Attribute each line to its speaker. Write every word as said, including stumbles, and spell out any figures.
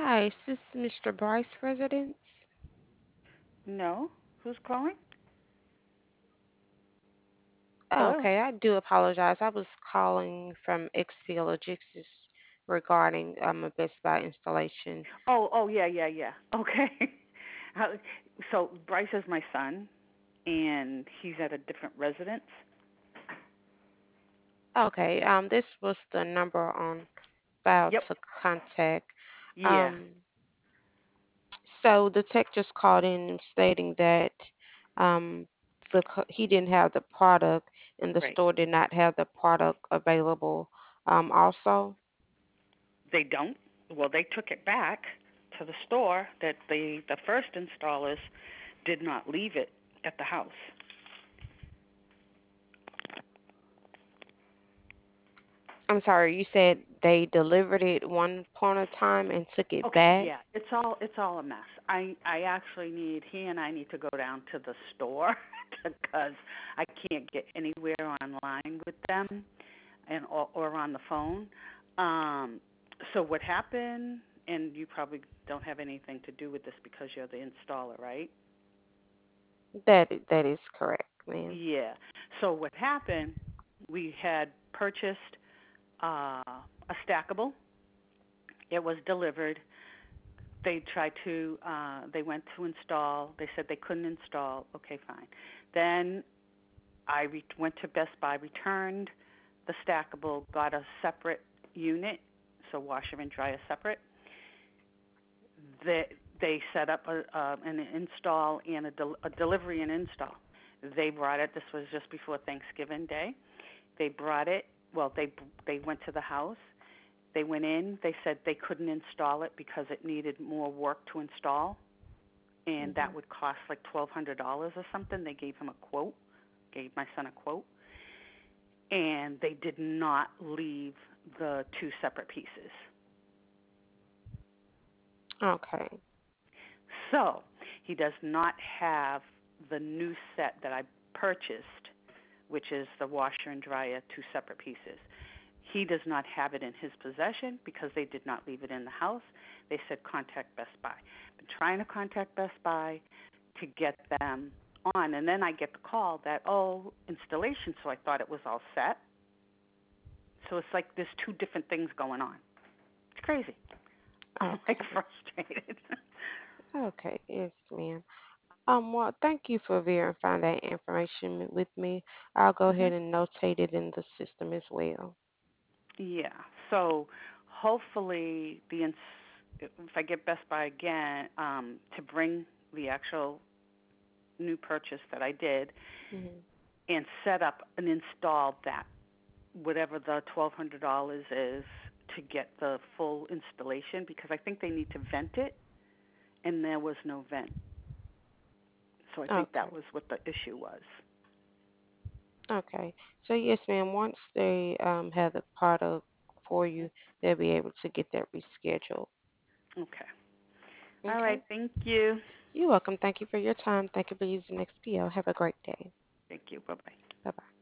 Speaker 1: Hi, is this mister Bryce Residence?
Speaker 2: No. Who's calling?
Speaker 1: Oh,
Speaker 2: Hello?
Speaker 1: okay, I do apologize. I was calling from X P Logistics regarding um, a Best Buy installation.
Speaker 2: Oh, oh, yeah, yeah, yeah. Okay. How- so Bryce is my son, and he's at a different residence.
Speaker 1: Okay, um, this was the number on file
Speaker 2: Yep.
Speaker 1: to contact.
Speaker 2: Yeah.
Speaker 1: Um, so the tech just called in stating that um, the co- he didn't have the product and the
Speaker 2: Right.
Speaker 1: store did not have the product available. Um, also.
Speaker 2: They don't. Well, they took it back to the store that the the first installers did not leave it at the house.
Speaker 1: I'm sorry, you said they delivered it one point of time and took it
Speaker 2: Okay,
Speaker 1: back?
Speaker 2: yeah, it's all it's all a mess. I I actually need he and I need to go down to the store because I can't get anywhere online with them and or, or on the phone. Um, so what happened? And you probably don't have anything to do with this because you're the installer, right?
Speaker 1: That i- that is correct, ma'am.
Speaker 2: Yeah. So what happened? We had purchased uh, a stackable. It was delivered. They tried to. Uh, they went to install. They said they couldn't install. Okay, fine. Then I re- went to Best Buy, returned the stackable, got a separate unit, so washer and dryer separate. They they set up a, uh, an install and a, del- a delivery and install. They brought it. This was just before Thanksgiving Day. They brought it. Well, they they went to the house. They went in. They said they couldn't install it because it needed more work to install, and
Speaker 1: Hmm.
Speaker 2: that would cost like twelve hundred dollars or something. They gave him a quote. Gave my son a quote, and they did not leave the two separate pieces.
Speaker 1: Okay.
Speaker 2: So he does not have the new set that I purchased, which is the washer and dryer, two separate pieces. He does not have it in his possession because they did not leave it in the house. They said contact Best Buy. Been trying to contact Best Buy to get them on, and then I get the call that oh installation. So I thought it was all set. So it's like there's two different things going on. It's crazy. I'm like
Speaker 1: Okay.
Speaker 2: frustrated.
Speaker 1: Okay. Yes, ma'am. Um, well, thank you for verifying that information with me. I'll go
Speaker 2: Mhm.
Speaker 1: ahead and notate it in the system as well.
Speaker 2: Yeah. So hopefully the ins- if I get Best Buy again um, to bring the actual new purchase that I did
Speaker 1: Hmm.
Speaker 2: and set up and install that whatever the twelve hundred dollars is to get the full installation because I think they need to vent it and there was no vent. So I think that
Speaker 1: Okay.
Speaker 2: was what the issue was.
Speaker 1: Okay. So yes, ma'am. Once they um have the product for you, they'll be able to get that rescheduled.
Speaker 2: Okay. All right.
Speaker 1: Okay.
Speaker 2: Thank you.
Speaker 1: You're welcome. Thank you for your time. Thank you for using X P L. Have a great day.
Speaker 2: Thank you. Bye bye.
Speaker 1: Bye bye.